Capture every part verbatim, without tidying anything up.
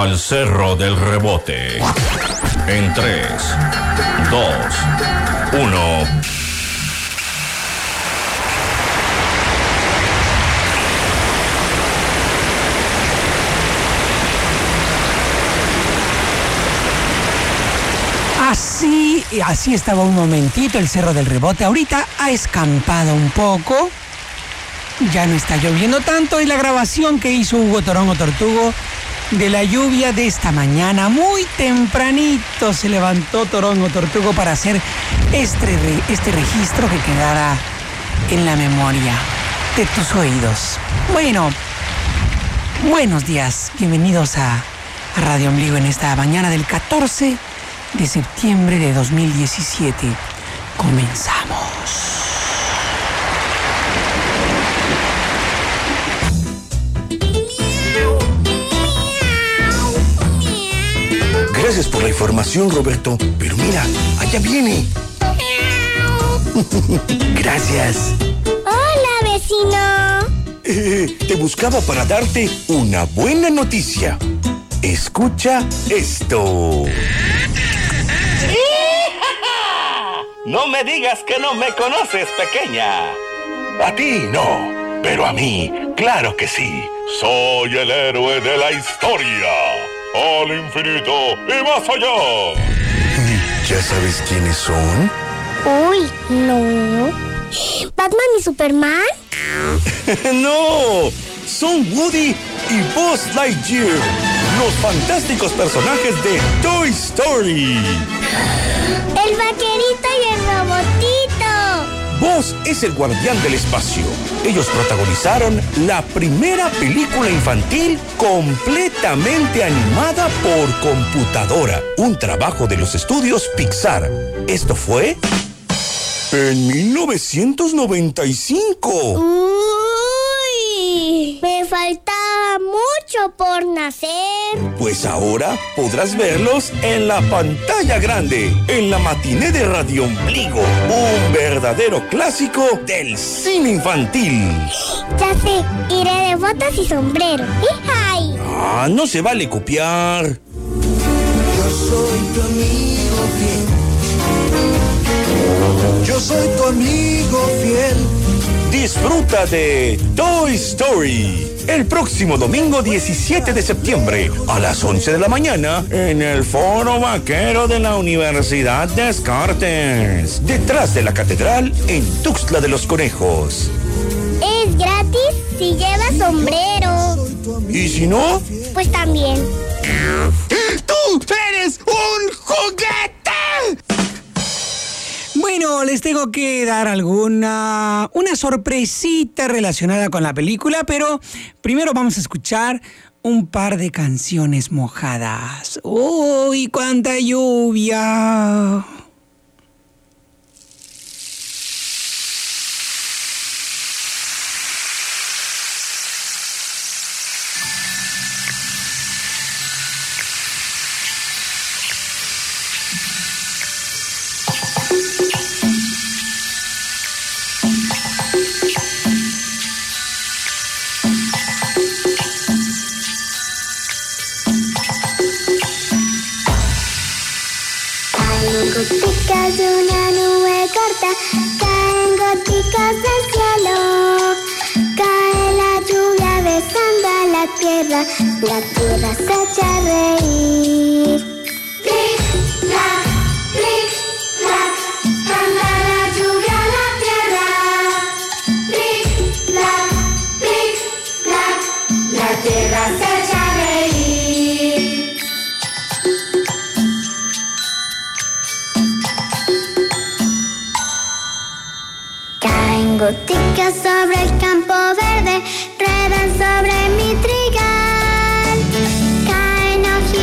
al Cerro del Rebote. En tres, dos, uno... Así, así estaba un momentito el Cerro del Rebote. Ahorita ha escampado un poco. Ya no está lloviendo tanto. Y la grabación que hizo Hugo Torongo Tortugo de la lluvia de esta mañana. Muy tempranito se levantó Torongo Tortugo para hacer este, este registro que quedara en la memoria de tus oídos. Bueno, buenos días. Bienvenidos a, a Radio Ombligo en esta mañana del catorce de septiembre de dos mil diecisiete. Comenzamos. Gracias por la información, Roberto. Pero mira, allá viene. Gracias. Hola, vecino. Eh, te buscaba para darte una buena noticia. Escucha esto. No me digas que no me conoces, pequeña. A ti no, pero a mí, claro que sí. Soy el héroe de la historia. Al infinito y más allá. ¿Ya sabes quiénes son? Uy, no. ¿Batman y Superman? No, son Woody y Buzz Lightyear, los fantásticos personajes de Toy Story. El vaquerito y el robotito. Buzz es el guardián del espacio. Ellos protagonizaron la primera película infantil completamente animada por computadora. Un trabajo de los estudios Pixar. Esto fue en mil novecientos noventa y cinco. Uy, me faltaba mucho por nacer. Pues ahora podrás verlos en la pantalla grande, en la matiné de Radio Ombligo, un verdadero clásico del cine infantil. Ya sé, iré de botas y sombrero. ¡Ay! Ah, no se vale copiar. Yo soy tu amigo fiel. Yo soy tu amigo fiel. Disfruta de Toy Story el próximo domingo diecisiete de septiembre a las once de la mañana en el Foro Vaquero de la Universidad Descartes, detrás de la catedral en Tuxtla de los Conejos. Es gratis si llevas sombrero. ¿Y si no? Pues también. ¡Tú eres un juguete! Bueno, les tengo que dar alguna una sorpresita relacionada con la película, pero primero vamos a escuchar un par de canciones mojadas. ¡Uy, cuánta lluvia! Goticas de una nube corta, caen goticas del cielo. Cae la lluvia besando a la tierra, la tierra se echa a reír. Plic, plac, plic, plac, canta la lluvia a la tierra. Plic, plac, plic, plac, la tierra se echa a reír. Goticas sobre el campo verde, ruedan sobre mi trigal. Caen hojitas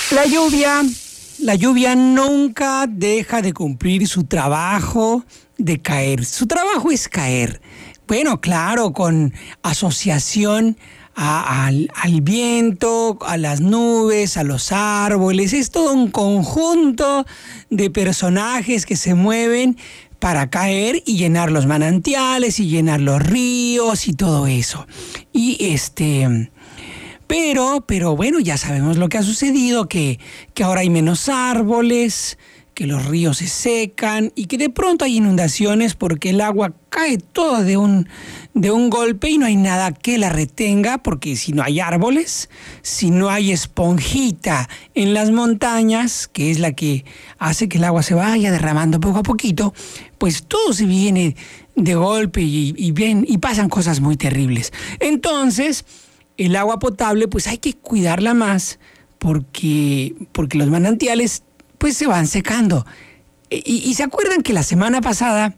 La lluvia, la lluvia nunca deja de cumplir su trabajo de caer. Su trabajo es caer. Bueno, claro, con asociación a, al, al viento, a las nubes, a los árboles. Es todo un conjunto de personajes que se mueven para caer y llenar los manantiales y llenar los ríos y todo eso. Y este... Pero, pero bueno, ya sabemos lo que ha sucedido, que, que ahora hay menos árboles, que los ríos se secan y que de pronto hay inundaciones porque el agua cae todo de un, de un golpe y no hay nada que la retenga, porque si no hay árboles, si no hay esponjita en las montañas, que es la que hace que el agua se vaya derramando poco a poquito, pues todo se viene de golpe y, y, bien, y pasan cosas muy terribles. Entonces, el agua potable, pues hay que cuidarla más porque, porque los manantiales pues se van secando. Y, y se acuerdan que la semana pasada,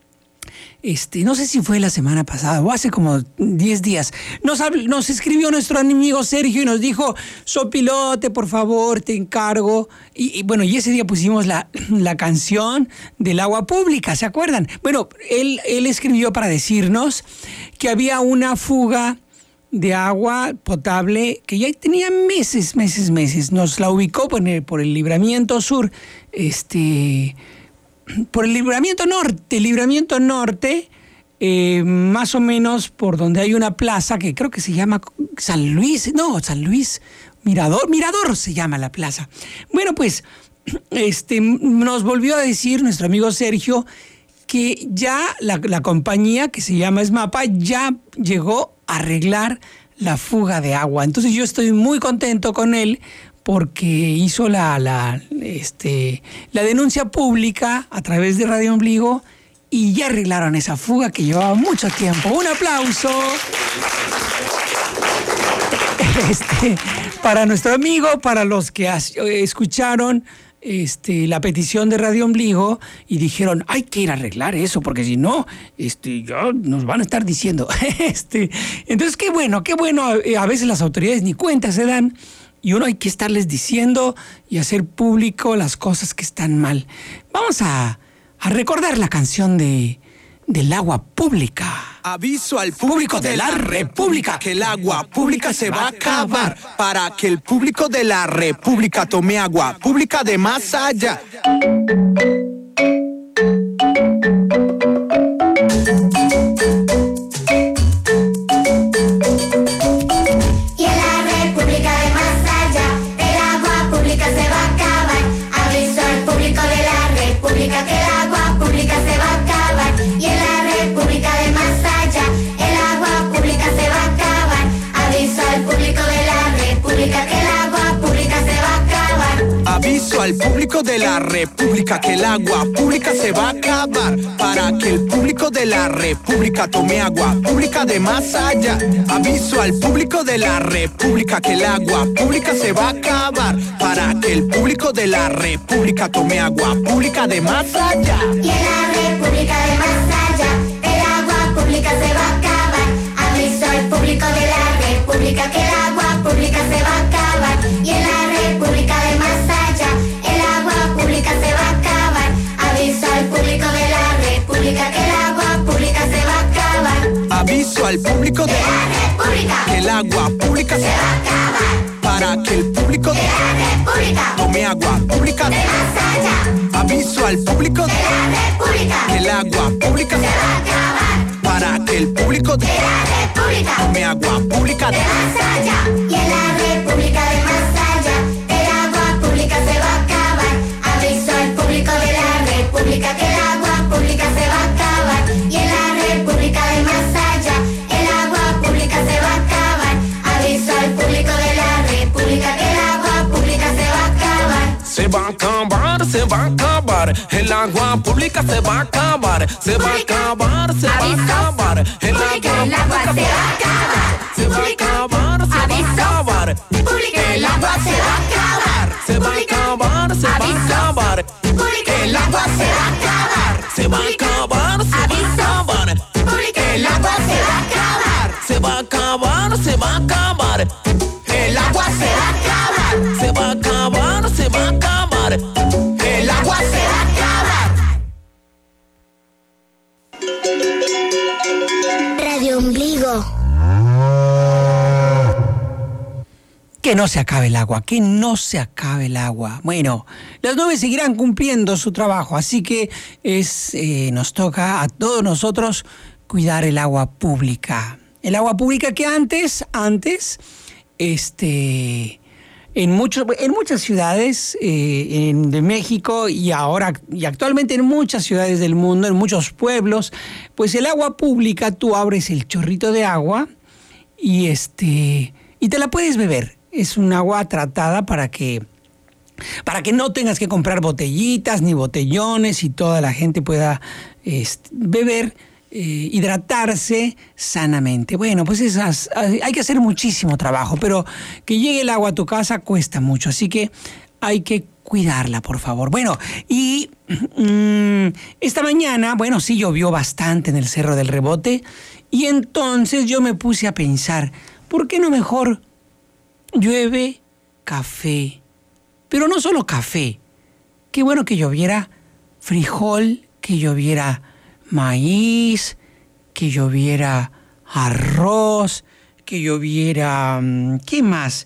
este, no sé si fue la semana pasada o hace como diez días, nos, nos escribió nuestro amigo Sergio y nos dijo: Sopilote, por favor, te encargo. Y, y bueno, y ese día pusimos la, la canción del agua pública, ¿se acuerdan? Bueno, él, él escribió para decirnos que había una fuga de agua potable que ya tenía meses, meses, meses. Nos la ubicó por el, por el libramiento sur, este, por el libramiento norte, libramiento norte, eh, más o menos por donde hay una plaza que creo que se llama San Luis, no, San Luis, Mirador, Mirador se llama la plaza. Bueno, pues, este, nos volvió a decir nuestro amigo Sergio que ya la, la compañía que se llama Esmapa ya llegó a arreglar la fuga de agua. Entonces yo estoy muy contento con él porque hizo la, la, este, la denuncia pública a través de Radio Ombligo y ya arreglaron esa fuga que llevaba mucho tiempo. ¡Un aplauso! Este, para nuestro amigo, para los que as, escucharon Este, la petición de Radio Ombligo y dijeron: hay que ir a arreglar eso porque si no, este, ya nos van a estar diciendo. este, entonces, qué bueno, qué bueno. A veces las autoridades ni cuenta se dan y uno hay que estarles diciendo y hacer público las cosas que están mal. Vamos a, a recordar la canción de, del agua pública. Aviso al público de la República que el agua pública se va a acabar, para que el público de la República tome agua pública de más allá. Y en la República de más allá, el agua pública se va a acabar. Aviso al público de la República que el agua pública se va a acabar. Y en la República de más allá, el agua pública se va a acabar. Aviso al público de la República que el agua pública se va a acabar. Aviso al público de la República que el agua pública se va a acabar, para que el público de la República tome agua pública de más allá. Aviso al público de la República que el agua pública se va a acabar, para que el público de la República tome agua pública de más allá. Y en la República de más allá, el agua pública se va a acabar. Aviso al público de la República que el agua pública se va a acabar. Y en la República de más allá, el agua pública se va a acabar. Aviso al público de la República que el agua pública se va a acabar. Aviso al público de la República que el agua pública se va a acabar. para que el público de la República tome agua pública de más allá. Aviso al público de la República que el agua pública se va a acabar. para que el público de la República tome agua pública de más allá. Y en la República de más allá, el agua pública se va a acabar. Aviso al público de la República que el agua pública se va a acabar. Y en la República de más allá, el agua pública se va a acabar. Aviso al público de la República que el agua pública se va a acabar. Se va a acabar, se va a acabar, el agua pública se va a acabar, se va a acabar, se va a acabar, el agua se va a acabar, se va a acabar, se va a acabar, el agua se va a acabar, se va a acabar, se va a acabar, el agua se va a acabar, se va a acabar, se va a acabar, el agua se va a acabar, se va a acabar, se va a acabar, el agua se va a acabar, se va a acabar. que no se acabe el agua, que no se acabe el agua. Bueno, las nubes seguirán cumpliendo su trabajo, así que es, eh, nos toca a todos nosotros cuidar el agua pública. El agua pública que antes, antes, este, en, muchos, en muchas ciudades eh, en, de México y ahora y actualmente en muchas ciudades del mundo, en muchos pueblos, pues el agua pública, tú abres el chorrito de agua y, este, y te la puedes beber. Es un agua tratada para que, para que no tengas que comprar botellitas ni botellones y toda la gente pueda este, beber, eh, hidratarse sanamente. Bueno, pues esas, hay que hacer muchísimo trabajo, pero que llegue el agua a tu casa cuesta mucho, así que hay que cuidarla, por favor. Bueno, y mmm, esta mañana, bueno, sí llovió bastante en el Cerro del Rebote y entonces yo me puse a pensar, ¿por qué no mejor llueve café? Pero no solo café. Qué bueno que lloviera frijol, que lloviera maíz, que lloviera arroz, que lloviera... ¿Qué más?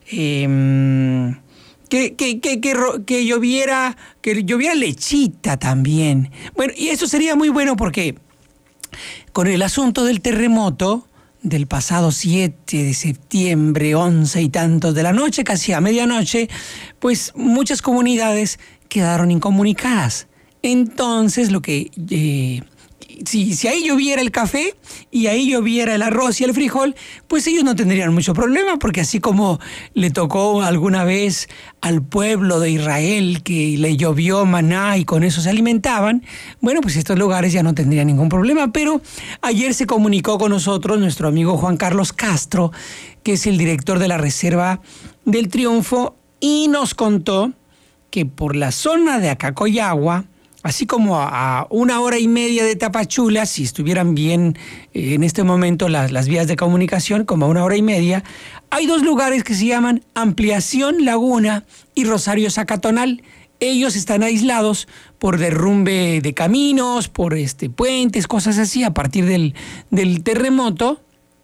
Eh, que, que, que, que, que lloviera que lloviera lechita también. Bueno, y eso sería muy bueno porque con el asunto del terremoto del pasado siete de septiembre, once y tantos de la noche, casi a medianoche, pues muchas comunidades quedaron incomunicadas. Entonces, lo que eh, si, si ahí lloviera el café y ahí lloviera el arroz y el frijol, pues ellos no tendrían mucho problema, porque así como le tocó alguna vez al pueblo de Israel que le llovió maná y con eso se alimentaban, bueno, pues estos lugares ya no tendrían ningún problema. Pero ayer se comunicó con nosotros nuestro amigo Juan Carlos Castro, que es el director de la Reserva del Triunfo, y nos contó que por la zona de Acacoyagua, así como a, a una hora y media de Tapachula, si estuvieran bien eh, en este momento las, las vías de comunicación, como a una hora y media, hay dos lugares que se llaman Ampliación Laguna y Rosario Zacatonal. Ellos están aislados por derrumbe de caminos, por este, puentes, cosas así, a partir del, del terremoto.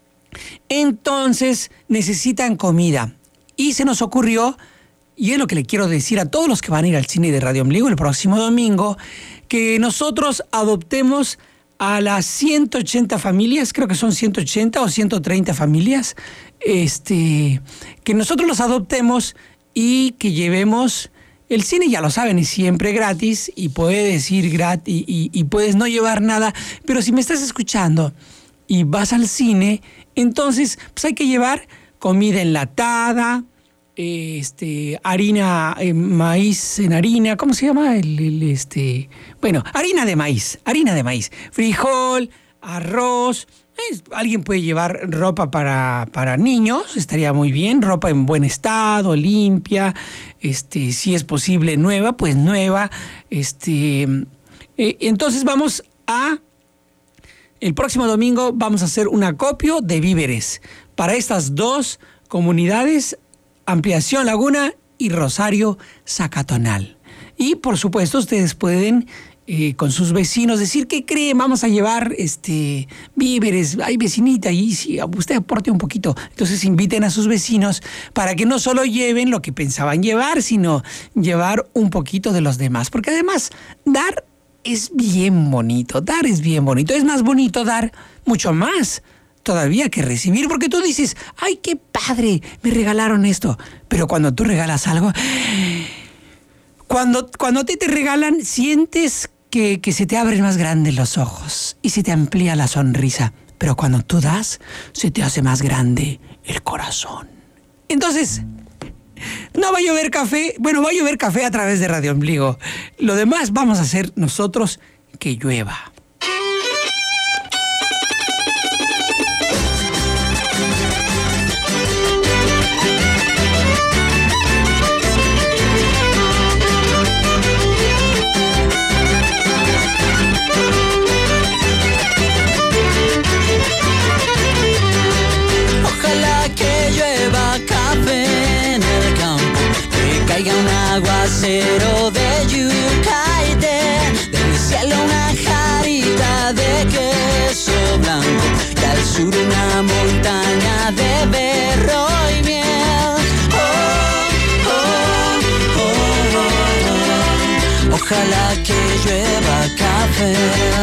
Entonces necesitan comida. Y se nos ocurrió, y es lo que le quiero decir a todos los que van a ir al cine de Radio Ombligo el próximo domingo, que nosotros adoptemos a las ciento ochenta familias, creo que son ciento ochenta o ciento treinta familias, este, que nosotros los adoptemos y que llevemos... El cine, ya lo saben, es siempre gratis y puedes ir gratis y, y, y puedes no llevar nada, pero si me estás escuchando y vas al cine, entonces pues hay que llevar comida enlatada, este, harina, eh, maíz en harina, ¿cómo se llama? El, el, este, bueno, harina de maíz, harina de maíz, frijol, arroz. Eh, alguien puede llevar ropa para, para niños, estaría muy bien, ropa en buen estado, limpia, este, si es posible nueva, pues nueva. Este, eh, entonces vamos a, el próximo domingo vamos a hacer un acopio de víveres para estas dos comunidades, Ampliación Laguna y Rosario Zacatonal. Y por supuesto ustedes pueden eh, con sus vecinos decir, ¿qué creen? Vamos a llevar este, víveres, hay vecinita y si usted aporte un poquito. Entonces inviten a sus vecinos para que no solo lleven lo que pensaban llevar, sino llevar un poquito de los demás. Porque además dar es bien bonito, dar es bien bonito. Es más bonito dar mucho más todavía que recibir, porque tú dices, ¡ay, qué padre! Me regalaron esto. Pero cuando tú regalas algo, cuando, cuando a ti te regalan, sientes que, que se te abren más grandes los ojos y se te amplía la sonrisa. Pero cuando tú das, se te hace más grande el corazón. Entonces, no va a llover café. Bueno, va a llover café a través de Radio Ombligo. Lo demás vamos a hacer nosotros que llueva. Un aguacero de yuca y té, del cielo una jarita de queso blanco y al sur una montaña de berro y miel. café.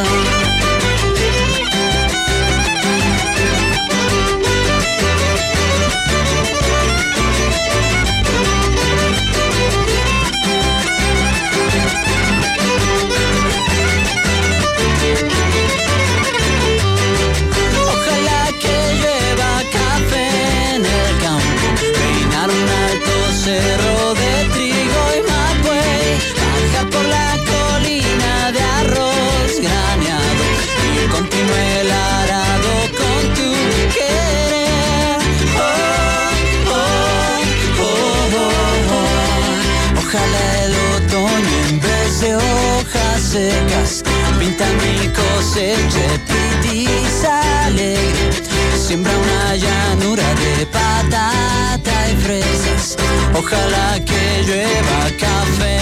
Cerro de trigo y mapuey, bajar por la colina de arroz graneado y continúe el arado con tu querer. Oh, oh, oh, oh, oh. Ojalá el otoño en vez de hojas secas pinta mi cosecha pitiza alegre. Siembra una llanura de patata y fresas. Ojalá que llueva café.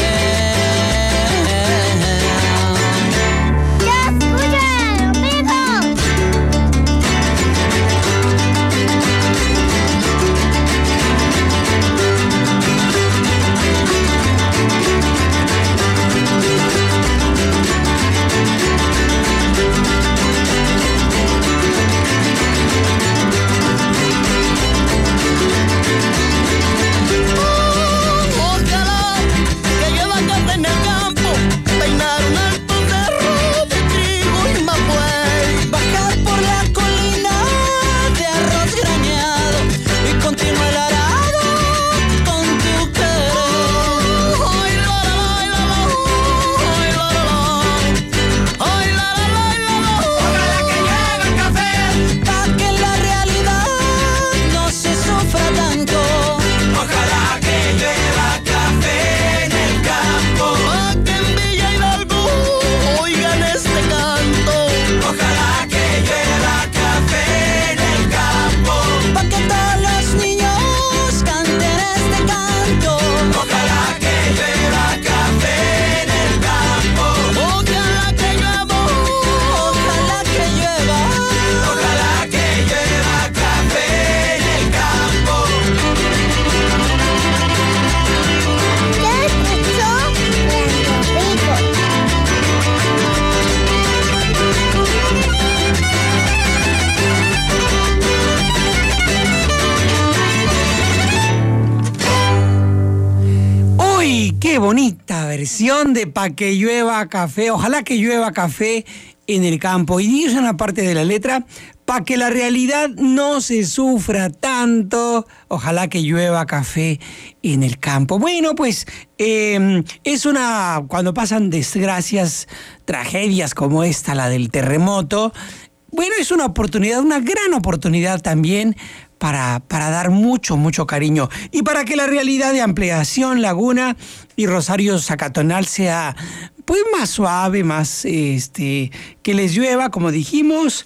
¡Ya escuchen, amigos! Qué bonita versión de Pa' que llueva café. Ojalá que llueva café en el campo. Y dice una parte de la letra, pa' que la realidad no se sufra tanto. Ojalá que llueva café en el campo. Bueno, pues eh, es una... Cuando pasan desgracias, tragedias como esta, la del terremoto, bueno, es una oportunidad, una gran oportunidad también para, para dar mucho, mucho cariño. Y para que la realidad de Ampliación Laguna y Rosario Zacatonal sea pues más suave, más este, que les llueva, como dijimos,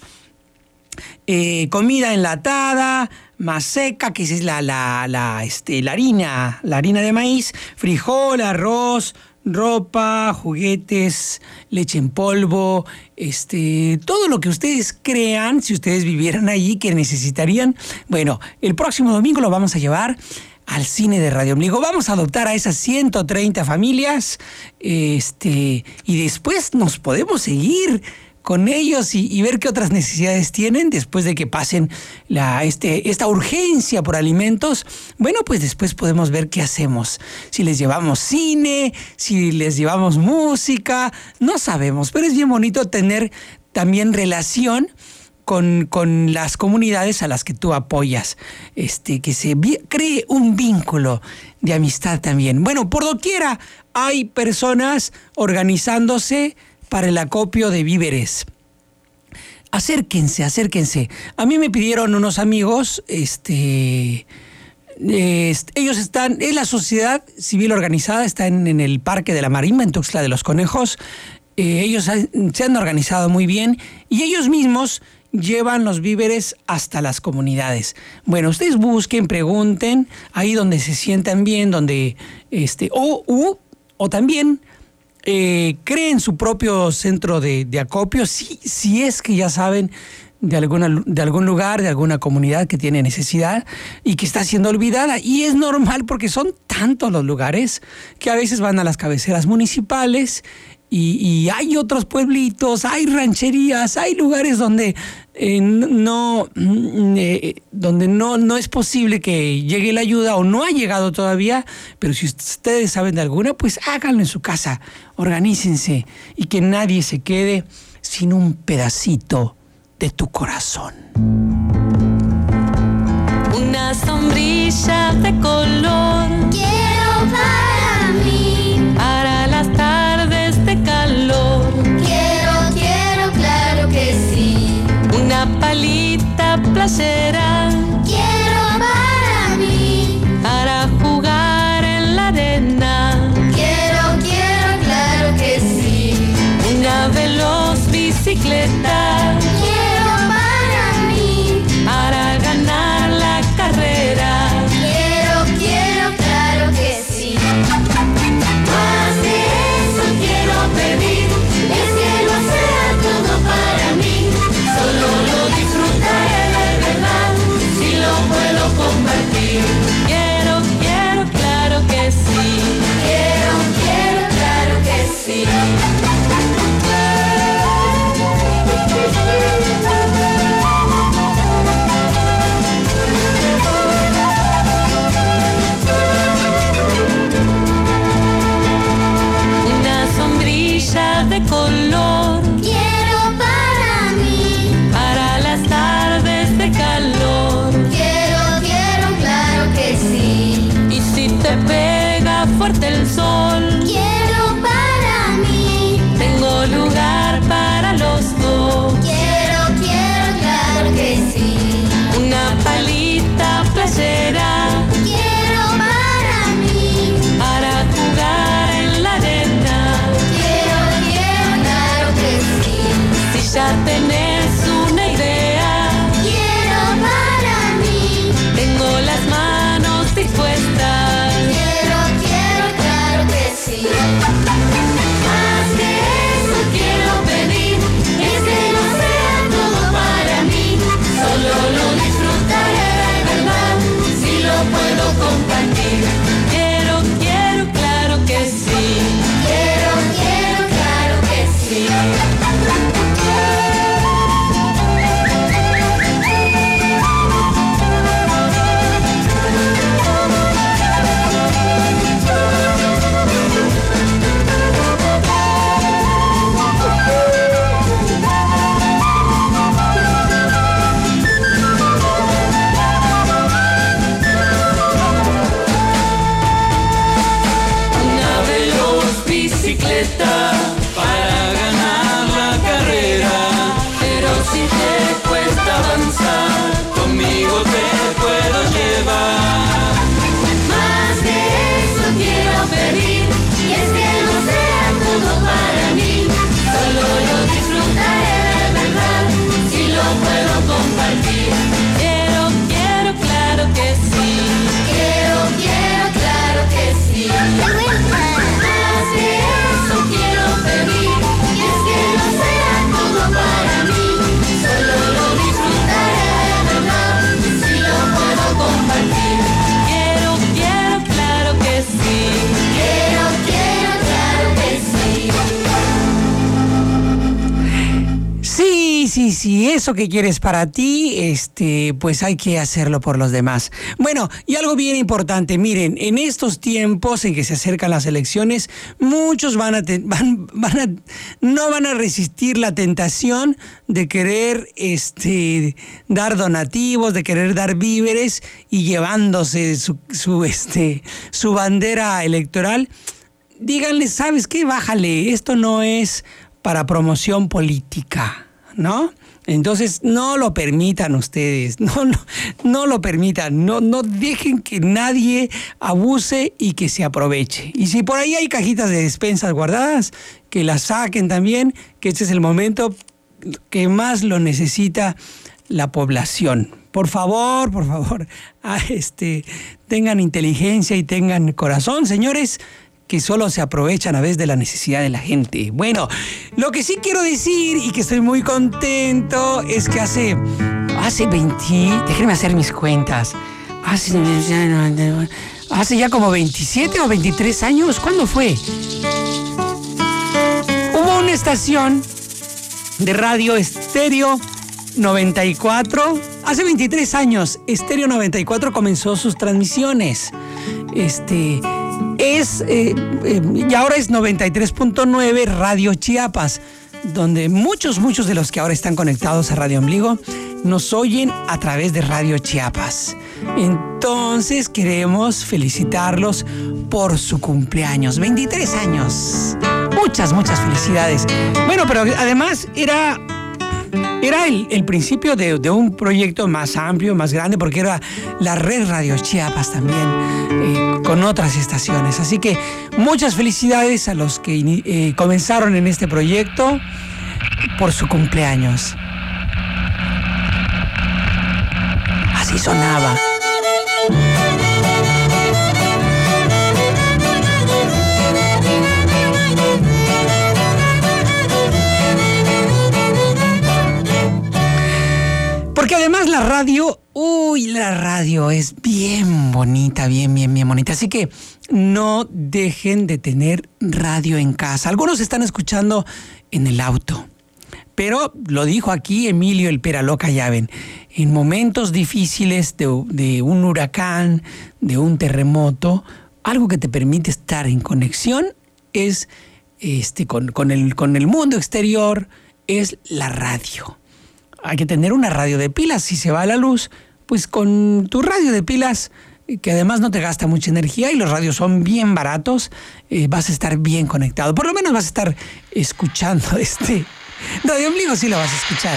eh, comida enlatada, más seca, que es la, la, la, este, la harina, la harina de maíz, frijol, arroz, ropa, juguetes, leche en polvo, este, todo lo que ustedes crean, si ustedes vivieran allí, que necesitarían. Bueno, el próximo domingo lo vamos a llevar al cine de Radio Ombligo. Vamos a adoptar a esas ciento treinta familias, este, y después nos podemos seguir con ellos y, y ver qué otras necesidades tienen después de que pasen la, este, esta urgencia por alimentos. Bueno, pues después podemos ver qué hacemos. Si les llevamos cine, si les llevamos música, no sabemos, pero es bien bonito tener también relación con, con las comunidades a las que tú apoyas, este, que se vi- cree un vínculo de amistad también. Bueno, por doquiera hay personas organizándose para el acopio de víveres. Acérquense, acérquense. A mí me pidieron unos amigos, este, eh, ellos están, es la sociedad civil organizada, está en, en el Parque de la Marimba, en Tuxtla de los Conejos. Eh, ellos han, se han organizado muy bien y ellos mismos llevan los víveres hasta las comunidades. Bueno, ustedes busquen, pregunten, ahí donde se sientan bien, donde, este, o, o, o también Eh, creen su propio centro de, de acopio, si, si es que ya saben de, alguna, de algún lugar, de alguna comunidad que tiene necesidad y que está siendo olvidada. Y es normal porque son tantos los lugares que a veces van a las cabeceras municipales Y, y hay otros pueblitos, hay rancherías, hay lugares donde eh, no eh, donde no, no es posible que llegue la ayuda o no ha llegado todavía, pero si ustedes saben de alguna, pues háganlo en su casa, organícense y que nadie se quede sin un pedacito de tu corazón. Una sombrilla de color quiero para mí, para las tardes de calor. Quiero, quiero, claro que sí. Una palita playera quiero para mí, para jugar en la arena. Quiero, quiero, claro que sí. Una veloz bicicleta quiero para mí, para ganar la carrera. Quiero, quiero, claro que sí. Más de eso quiero pedir, es que no sea todo para mí. Solo lo disfrutaré de verdad, si lo puedo compartir. Quiero, quiero, claro que sí. Quiero, quiero, claro que sí. Una sombrilla de color Quiero para mí, para las tardes de calor. quiero, quiero, claro que sí. Y si te pega fuerte el sol, Quiero para mí, tengo lugar para los dos. quiero, quiero, claro que sí. Una palita playera Quiero para mí, para jugar en la arena. quiero, quiero, claro que sí. Si ya tenés una idea, Quiero para mí, tengo las manos dispuestas. quiero, quiero, claro que sí. Más que eso quiero pedir, es que no sea todo para mí. Solo lo disfrutaré de verdad, si lo puedo compartir. Quiero, quiero, claro que sí. Quiero, quiero, claro que sí. Una veloz bicicleta para ganar la carrera. Pero si te cuesta avanzar, conmigo te puedo llevar. Más que eso quiero pedir, y es que no sea todo para mí. Solo lo disfrutaré de verdad, si lo puedo compartir. Quiero, quiero, claro que sí. Quiero, quiero, claro que sí. Más que eso quiero pedir, y es que no sea todo para mí. Solo lo disfrutaré de verdad, si lo puedo compartir. Quiero, quiero, claro que sí. Quiero, quiero, claro que sí. Sí, sí, sí, eso que quieres para ti, este, pues hay que hacerlo por los demás. Bueno, y algo bien importante, miren, en estos tiempos en que se acercan las elecciones, muchos van a, te- van, van a no van a resistir la tentación de querer, este, dar donativos, de querer dar víveres y llevándose su, su, este, su bandera electoral. Díganle, ¿sabes qué? Bájale, esto no es para promoción política, ¿no? Entonces no lo permitan ustedes, no, no, no lo permitan, no, no dejen que nadie abuse y que se aproveche. Y si por ahí hay cajitas de despensas guardadas, que las saquen también, que este es el momento que más lo necesita la población. Por favor, por favor, ah, este, tengan inteligencia y tengan corazón, señores, que solo se aprovechan a veces de la necesidad de la gente. Bueno, lo que sí quiero decir y que estoy muy contento es que hace, hace veinte, déjenme hacer mis cuentas, hace, hace ya como veintisiete o veintitrés años, ¿cuándo fue? una estación de radio Estéreo noventa y cuatro. Hace veintitrés años, Estéreo noventa y cuatro comenzó sus transmisiones. Este es eh, eh, y ahora es noventa y tres punto nueve Radio Chiapas, donde muchos, muchos de los que ahora están conectados a Radio Ombligo nos oyen a través de Radio Chiapas. Entonces queremos felicitarlos por su cumpleaños, veintitrés años. Muchas, muchas felicidades. Bueno, pero además era, era el, el principio de, de un proyecto más amplio, más grande, porque era la red Radio Chiapas también, eh, con otras estaciones. Así que muchas felicidades a los que eh, comenzaron en este proyecto por su cumpleaños. Así sonaba. Porque además la radio, uy, la radio es bien bonita, bien, bien, bien bonita. Así que no dejen de tener radio en casa. Algunos están escuchando en el auto. Pero lo dijo aquí Emilio el Peraloca, ya ven, en momentos difíciles de, de un huracán, de un terremoto, algo que te permite estar en conexión es este, con, con, el, con el mundo exterior, es la radio. Hay que tener una radio de pilas. Si se va la luz, pues con tu radio de pilas, que además no te gasta mucha energía y los radios son bien baratos, eh, vas a estar bien conectado. Por lo menos vas a estar escuchando este... Radio Ombligo sí lo vas a escuchar.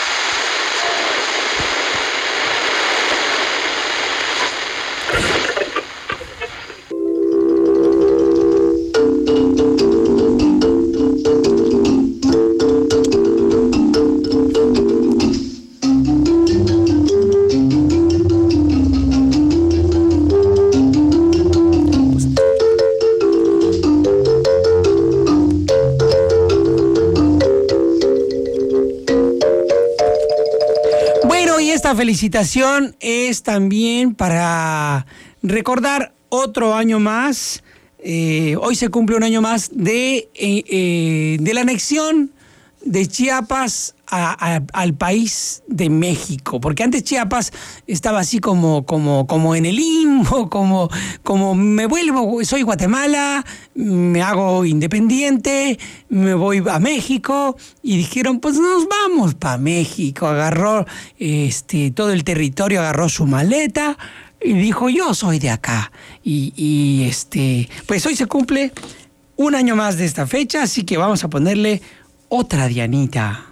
Esta felicitación es también para recordar otro año más. Eh, hoy se cumple un año más de, eh, eh, de la anexión de Chiapas a, a, al país de México, porque antes Chiapas estaba así como, como, como en el limbo, como, como me vuelvo, soy Guatemala, me hago independiente, me voy a México, y dijeron, pues nos vamos para México. Agarró este, todo el territorio, agarró su maleta y dijo, yo soy de acá. Y, y este, pues hoy se cumple un año más de esta fecha, así que vamos a ponerle otra Dianita.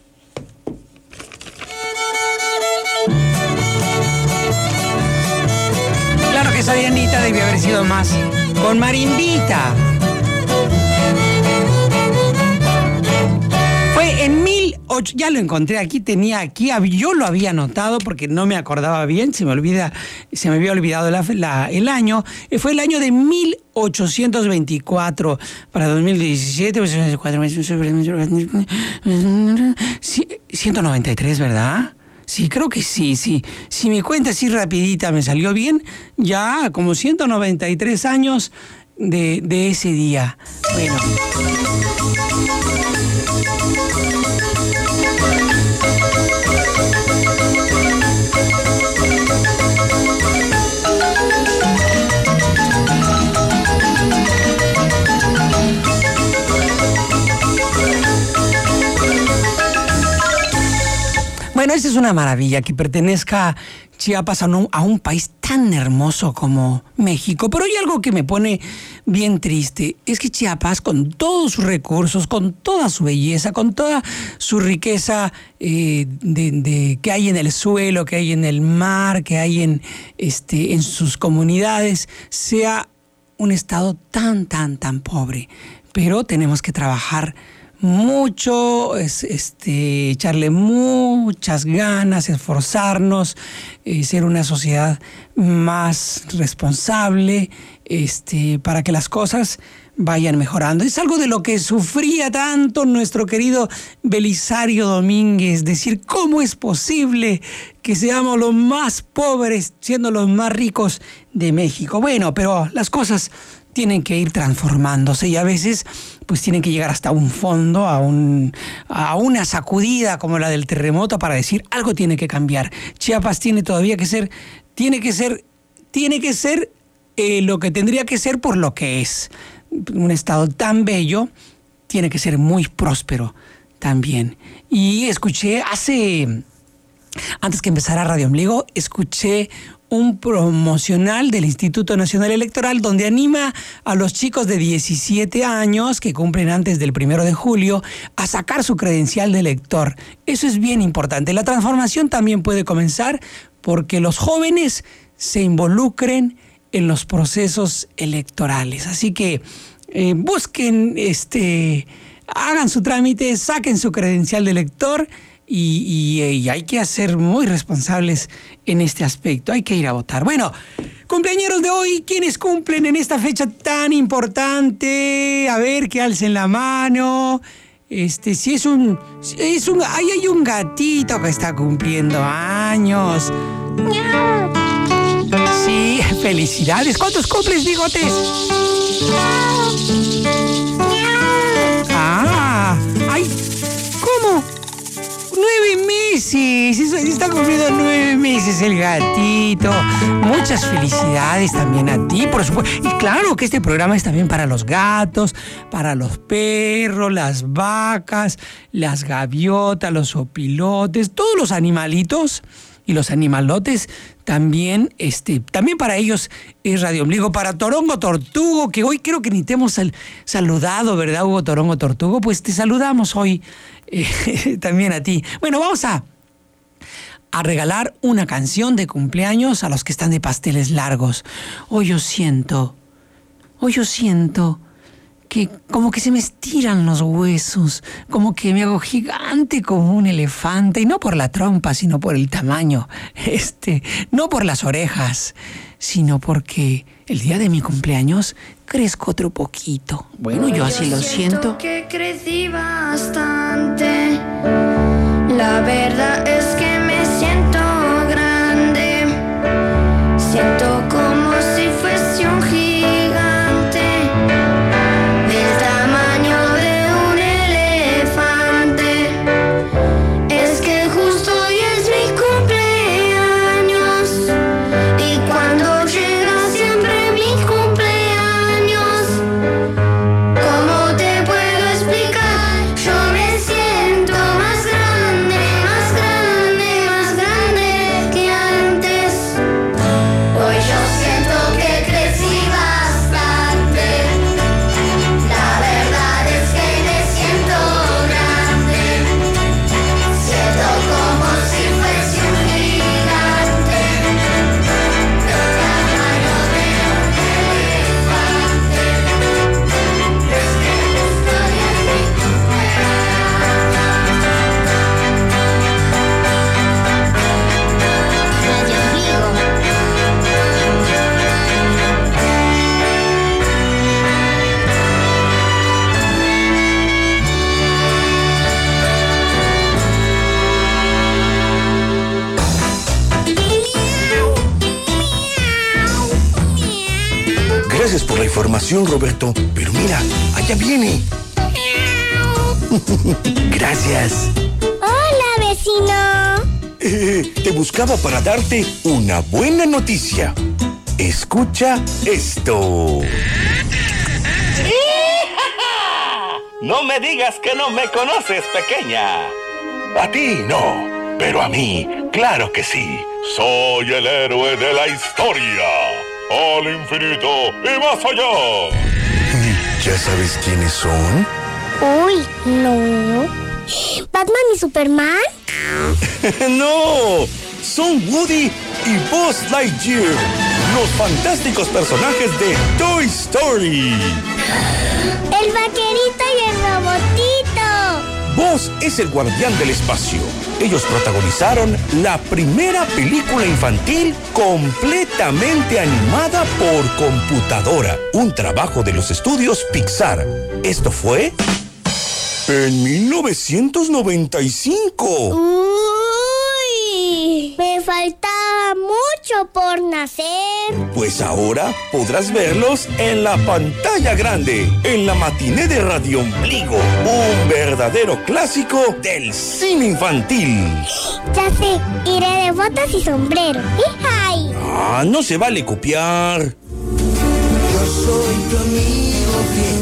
Claro que esa Dianita debe haber sido más con marimbita. Fue en mil ocho, ya lo encontré aquí, tenía aquí, yo lo había anotado porque no me acordaba bien, se me olvida, se me había olvidado la, la, el año. Fue el año de mil ochocientos veinticuatro para dos mil diecisiete, ciento noventa y tres, ¿verdad? Sí, creo que sí, sí. Si mi cuenta así rapidita me salió bien, ya como ciento noventa y tres años de, de ese día. Bueno. Bueno, esa es una maravilla que pertenezca Chiapas a un, a un país tan hermoso como México. Pero hay algo que me pone bien triste. Es que Chiapas, con todos sus recursos, con toda su belleza, con toda su riqueza eh, de, de, que hay en el suelo, que hay en el mar, que hay en, este, en sus comunidades, sea un estado tan, tan, tan pobre. Pero tenemos que trabajar mucho, es, este, echarle muchas ganas, esforzarnos, eh, ser una sociedad más responsable, este, para que las cosas vayan mejorando. Es algo de lo que sufría tanto nuestro querido Belisario Domínguez, decir cómo es posible que seamos los más pobres siendo los más ricos de México. Bueno, pero las cosas tienen que ir transformándose y a veces pues tienen que llegar hasta un fondo, a, un, a una sacudida como la del terremoto para decir algo tiene que cambiar. Chiapas tiene todavía que ser, tiene que ser, tiene que ser eh, lo que tendría que ser por lo que es. Un estado tan bello tiene que ser muy próspero también. Y escuché hace, antes que empezara Radio Ombligo, escuché un promocional del Instituto Nacional Electoral donde anima a los chicos de diecisiete años que cumplen antes del primero de julio a sacar su credencial de elector. Eso es bien importante. La transformación también puede comenzar porque los jóvenes se involucren en los procesos electorales. Así que eh, busquen, este, hagan su trámite, saquen su credencial de elector. Y, y, y hay que ser muy responsables en este aspecto. Hay que ir a votar. Bueno, cumpleañeros de hoy, ¿quiénes cumplen en esta fecha tan importante? A ver, que alcen la mano. Este, si es un... Si es un ahí hay un gatito que está cumpliendo años. Sí, felicidades. ¿Cuántos cumples, Bigotes? Ah, ay, ¿cómo? Nueve meses, eso está cumpliendo nueve meses el gatito. Muchas felicidades también a ti, por supuesto. Y claro que este programa es también para los gatos, para los perros, las vacas, las gaviotas, los opilotes, todos los animalitos y los animalotes. También, este, también para ellos es Radio Ombligo. Para Torongo Tortugo, que hoy creo que ni te hemos sal- saludado, ¿verdad, Hugo Torongo Tortugo? Pues te saludamos hoy. Eh, también a ti. Bueno, vamos a, a regalar una canción de cumpleaños a los que están de pasteles largos. Hoy yo siento, hoy yo siento que como que se me estiran los huesos, como que me hago gigante como un elefante, y no por la trompa, sino por el tamaño, este, no por las orejas, sino porque el día de mi cumpleaños crezco otro poquito. Bueno, yo así lo siento. Que crecí bastante. La verdad es que me siento grande. Siento como si fuese un gigante, del tamaño de un elefante. Es que justo hoy es mi cumpleaños, y cuando llega siempre mi cumpleaños, ¿cómo te puedo explicar? Yo me siento más grande, más grande, más grande que antes. Hoy yo siento que crecí bastante. La verdad es que me siento grande. Siento como si fuese un gigante, del tamaño de un elefante. Es que justo hoy es mi cumpleaños. Radio Ombligo. Gracias por la información, Roberto. Pero mira, allá viene. Gracias. Hola, vecino. Eh, te buscaba para darte una buena noticia. Escucha esto. No me digas que no me conoces, pequeña. A ti no, pero a mí, claro que sí. Soy el héroe de la historia. Al infinito y más allá. ¿Ya sabes quiénes son? Uy, no. ¿Batman y Superman? ¡No! Son Woody y Buzz Lightyear, los fantásticos personajes de Toy Story. El vaquerito y el robotito. Buzz es el guardián del espacio. Ellos protagonizaron la primera película infantil completamente animada por computadora, un trabajo de los estudios Pixar. Esto fue en mil novecientos noventa y cinco. Uy, me faltaba mucho mucho por nacer. Pues ahora podrás verlos en la pantalla grande, en la matiné de Radio Ombligo, un verdadero clásico del cine infantil. Ya sé, iré de botas y sombrero. ¡Ay! Ah, no se vale copiar. Yo soy tu amigo fiel.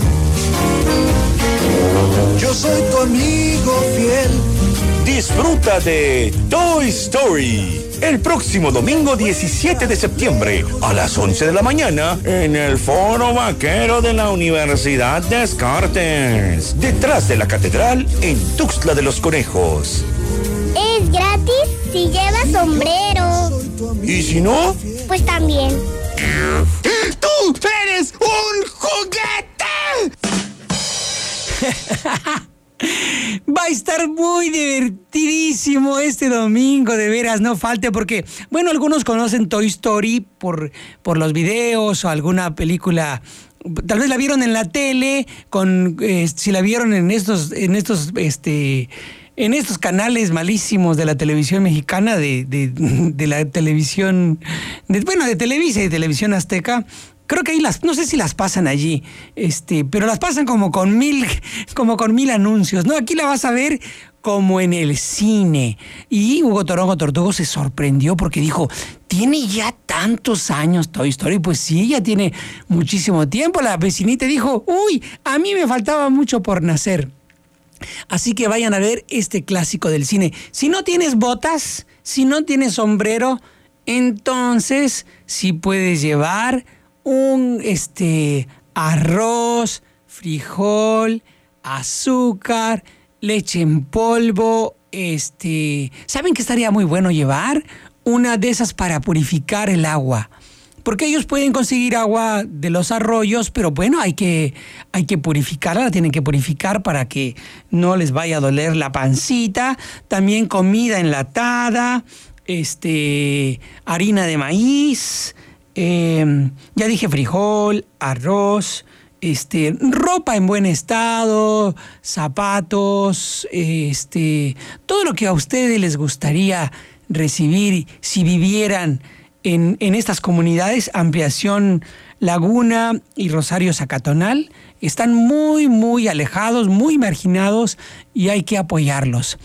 Yo soy tu amigo fiel. Disfruta de Toy Story el próximo domingo diecisiete de septiembre a las once de la mañana en el Foro Vaquero de la Universidad Descartes, detrás de la catedral en Tuxtla de los Conejos. Es gratis si llevas sombrero. ¿Y si no? Pues también. ¡Tú eres un juguete! Va a estar muy divertidísimo este domingo, de veras, no falte, porque, bueno, algunos conocen Toy Story por, por los videos o alguna película, tal vez la vieron en la tele, con eh, si la vieron en estos, en estos, este, en estos canales malísimos de la televisión mexicana, de, de, de la televisión, de, bueno, de Televisa y de Televisión Azteca. Creo que ahí las, no sé si las pasan allí, este, pero las pasan como con mil, como con mil anuncios, ¿no? Aquí la vas a ver como en el cine. Y Hugo Torongo Tortugo se sorprendió porque dijo, ¿tiene ya tantos años Toy Story? Pues sí, ya tiene muchísimo tiempo. La vecinita dijo, uy, a mí me faltaba mucho por nacer. Así que vayan a ver este clásico del cine. Si no tienes botas, si no tienes sombrero, entonces sí puedes llevar un este arroz, frijol, azúcar, leche en polvo, este, ¿saben qué estaría muy bueno llevar? Una de esas para purificar el agua. Porque ellos pueden conseguir agua de los arroyos, pero bueno, hay que, hay que purificarla, la tienen que purificar para que no les vaya a doler la pancita. También comida enlatada, este, harina de maíz. Eh, ya dije frijol, arroz, este, ropa en buen estado, zapatos, este, todo lo que a ustedes les gustaría recibir si vivieran en, en estas comunidades. Ampliación Laguna y Rosario Zacatonal están muy, muy alejados, muy marginados y hay que apoyarlos.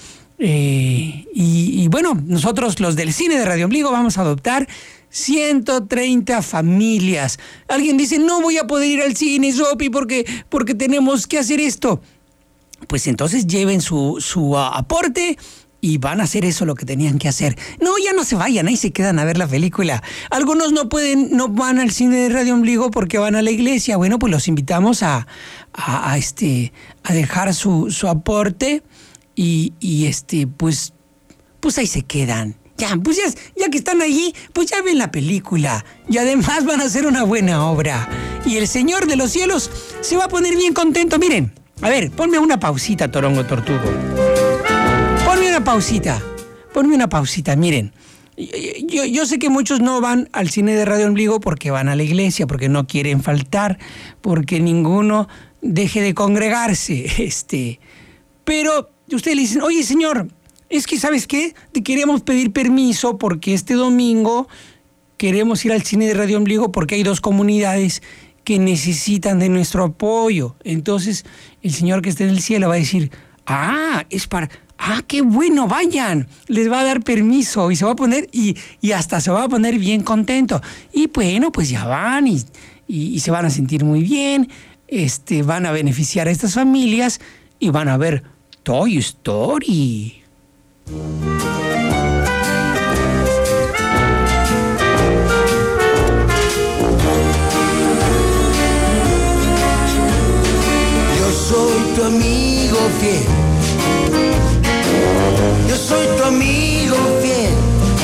Eh, y, y bueno, nosotros los del cine de Radio Ombligo vamos a adoptar ciento treinta familias. Alguien dice, no voy a poder ir al cine, Sopi, porque, porque tenemos que hacer esto. Pues entonces lleven su, su uh, aporte y van a hacer eso lo que tenían que hacer. No, ya no se vayan, ahí se quedan a ver la película. Algunos no pueden, no van al cine de Radio Ombligo porque van a la iglesia. Bueno, pues los invitamos a, a, a, este, a dejar su, su aporte y, y este, pues, pues ahí se quedan. Ya, pues ya, ya que están allí, pues ya ven la película. Y además van a hacer una buena obra. Y el Señor de los Cielos se va a poner bien contento. Miren, a ver, ponme una pausita, Torongo Tortugo. Ponme una pausita. Ponme una pausita, miren. Yo, yo sé que muchos no van al cine de Radio Ombligo porque van a la iglesia, porque no quieren faltar, porque ninguno deje de congregarse. Este, pero ustedes le dicen, oye, señor, es que, ¿sabes qué? Te queremos pedir permiso porque este domingo queremos ir al cine de Radio Ombligo porque hay dos comunidades que necesitan de nuestro apoyo. Entonces, el Señor que está en el cielo va a decir, ah, es para... Ah, qué bueno, vayan. Les va a dar permiso y se va a poner, y, y hasta se va a poner bien contento. Y bueno, pues ya van y, y, y se van a sentir muy bien, este, van a beneficiar a estas familias y van a ver Toy Story. Yo soy tu amigo fiel. Yo soy tu amigo fiel.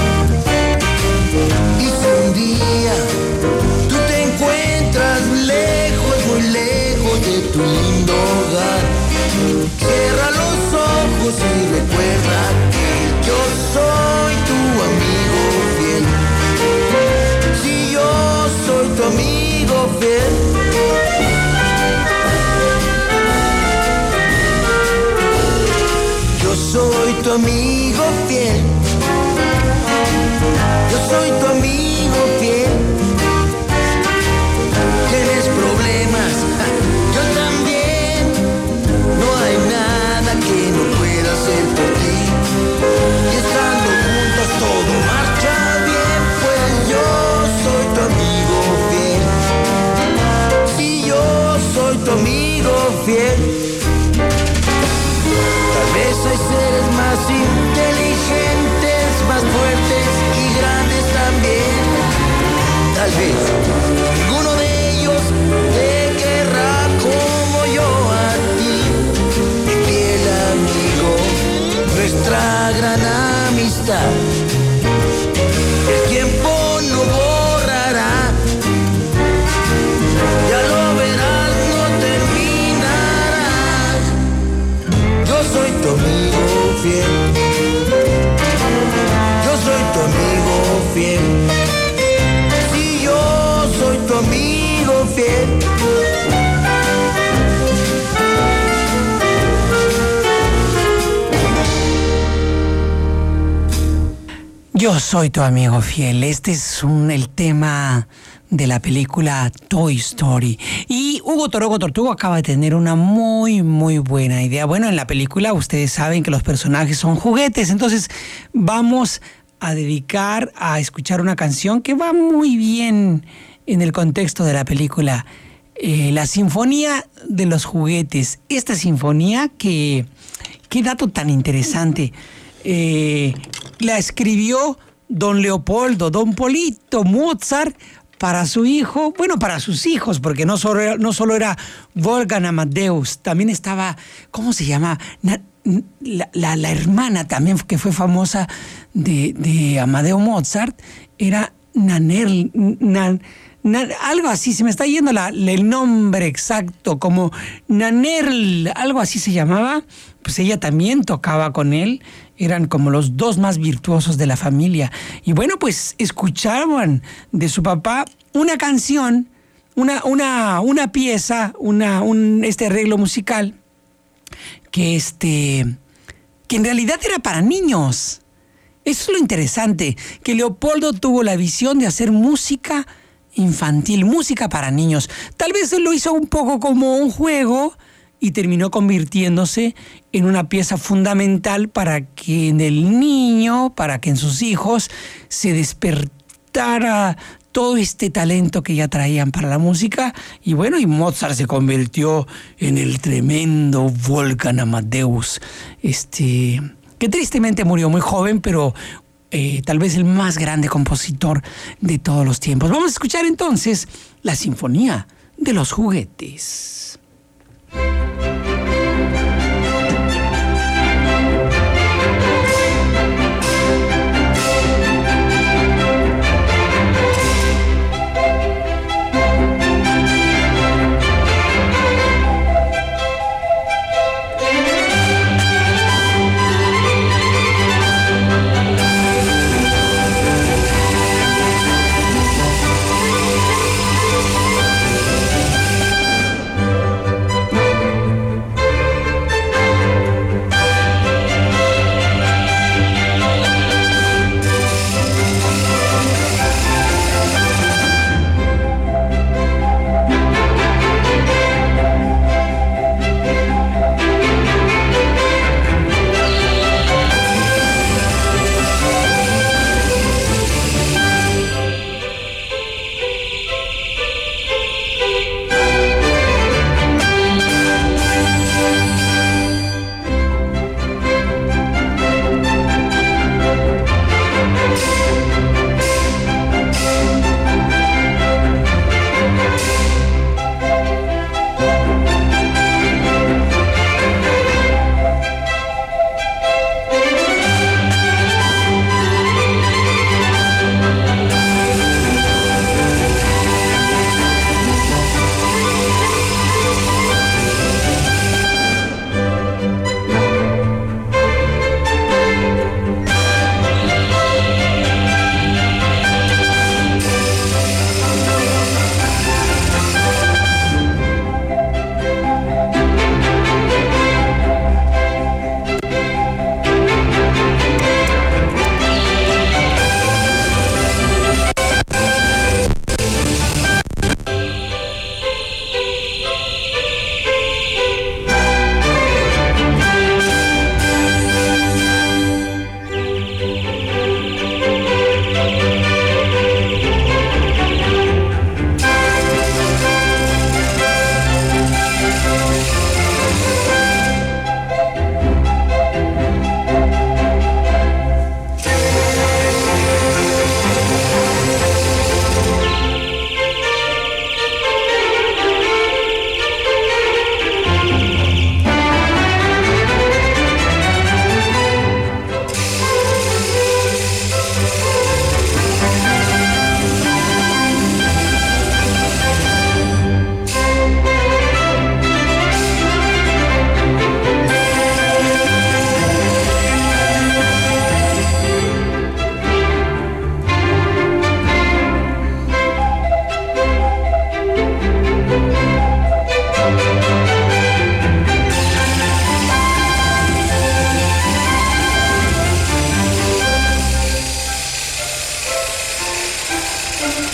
Y si un día tú te encuentras lejos, muy lejos de tu lindo hogar, cierra los ojos y recuerda que yo soy tu amigo fiel. Si yo soy tu amigo fiel. Yo soy tu amigo fiel. Este es un, el tema de la película Toy Story. Y Hugo Torongo Tortuga acaba de tener una muy, muy buena idea. Bueno, en la película ustedes saben que los personajes son juguetes, entonces vamos a dedicar a escuchar una canción que va muy bien en el contexto de la película. Eh, la Sinfonía de los Juguetes. Esta sinfonía que... Qué dato tan interesante. Eh, la escribió don Leopoldo, don Polito Mozart para su hijo, bueno, para sus hijos, porque no solo, no solo era Wolfgang Amadeus, también estaba, ¿cómo se llama? Na, la, la, la hermana también que fue famosa de, de Amadeo Mozart, era Nannerl, Nan, Nan, algo así, se me está yendo la, el nombre exacto, como Nannerl, algo así se llamaba. Pues ella también tocaba con él, eran como los dos más virtuosos de la familia. Y bueno, pues escuchaban de su papá una canción, una, una, una pieza, una, un, este arreglo musical, que, este, que en realidad era para niños. Eso es lo interesante, que Leopoldo tuvo la visión de hacer música infantil, música para niños. Tal vez él lo hizo un poco como un juego y terminó convirtiéndose en una pieza fundamental para que en el niño, para que en sus hijos se despertara todo este talento que ya traían para la música. Y bueno, y Mozart se convirtió en el tremendo Wolfgang Amadeus, este, que tristemente murió muy joven, pero eh, tal vez el más grande compositor de todos los tiempos. Vamos a escuchar entonces la Sinfonía de los Juguetes.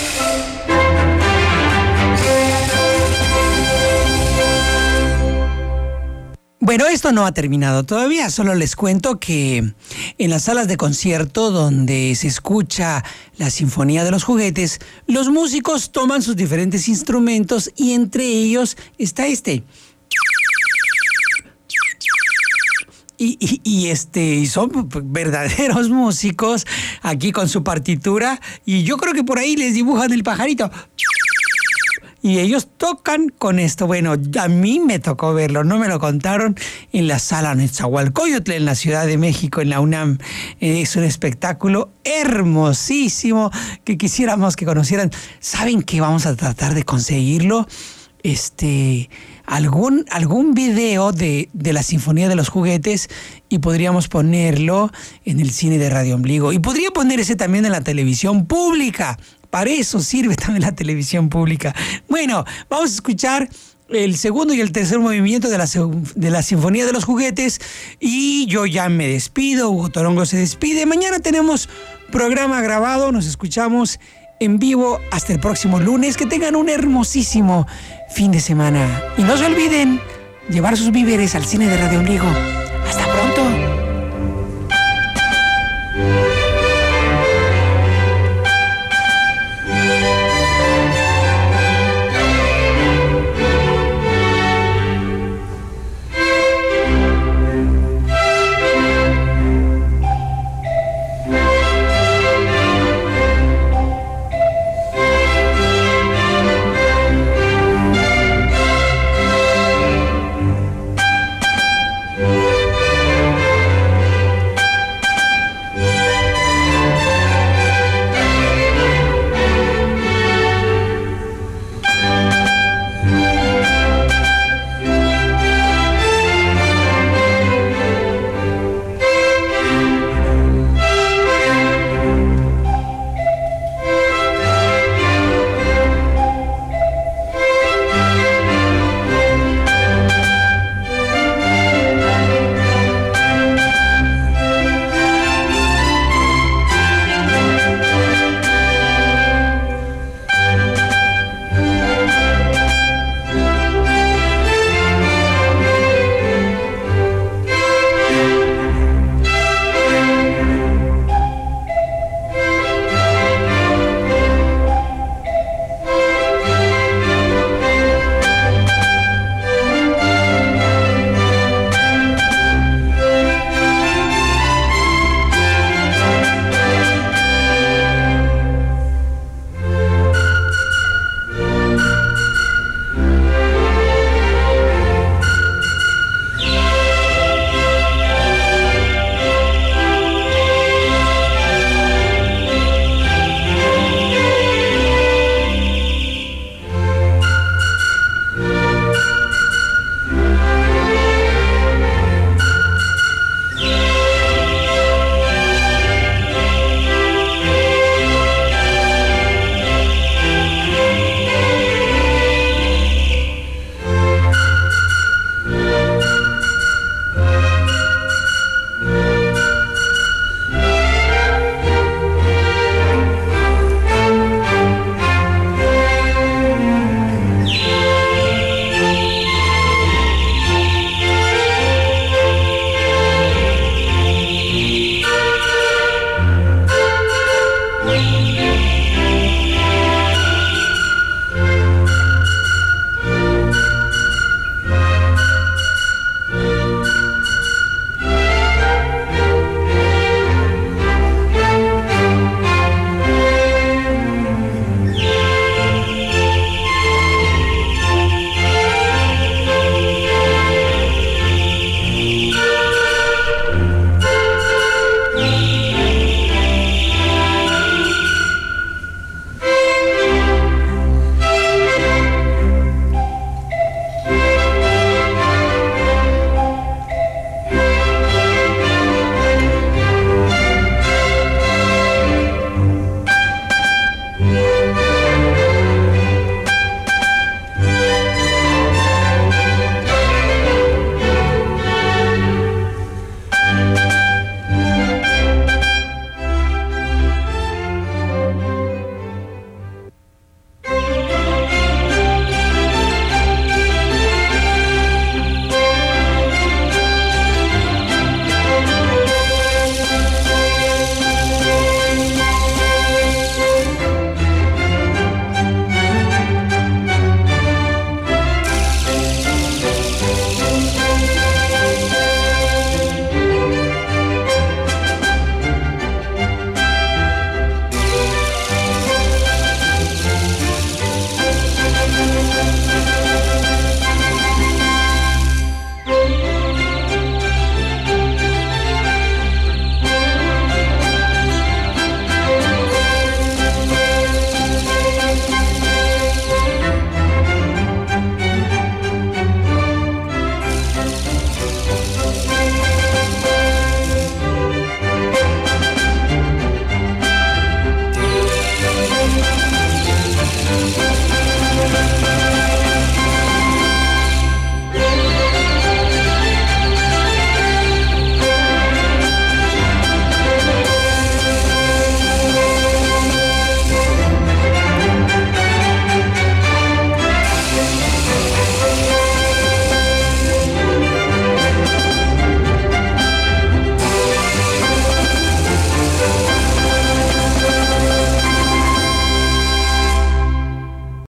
Bueno, esto no ha terminado todavía, solo les cuento que en las salas de concierto donde se escucha la Sinfonía de los Juguetes, los músicos toman sus diferentes instrumentos y entre ellos está este. Y, y, y este y son verdaderos músicos aquí con su partitura y yo creo que por ahí les dibujan el pajarito. Y ellos tocan con esto. Bueno, a mí me tocó verlo, no me lo contaron, en la sala Nezahualcóyotl, en la Ciudad de México, en la UNAM. Es un espectáculo hermosísimo que quisiéramos que conocieran. ¿Saben qué? Vamos a tratar de conseguirlo. Este, algún, algún video de, de la Sinfonía de los Juguetes y podríamos ponerlo en el cine de Radio Ombligo. Y podría ponerse también en la televisión pública. Para eso sirve también la televisión pública. Bueno, vamos a escuchar el segundo y el tercer movimiento de la, de la Sinfonía de los Juguetes y yo ya me despido. Hugo Torongo se despide. Mañana tenemos programa grabado. Nos escuchamos en vivo hasta el próximo lunes. Que tengan un hermosísimo fin de semana. Y no se olviden llevar sus víveres al cine de Radio Ombligo. Hasta pronto. Thank you.